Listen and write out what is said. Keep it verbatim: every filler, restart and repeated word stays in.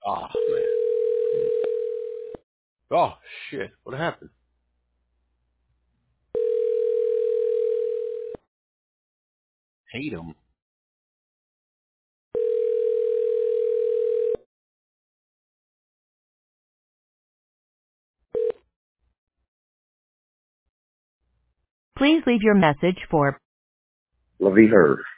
Oh man. Oh shit. What happened? Hate him. Please leave your message for Lavie Heard.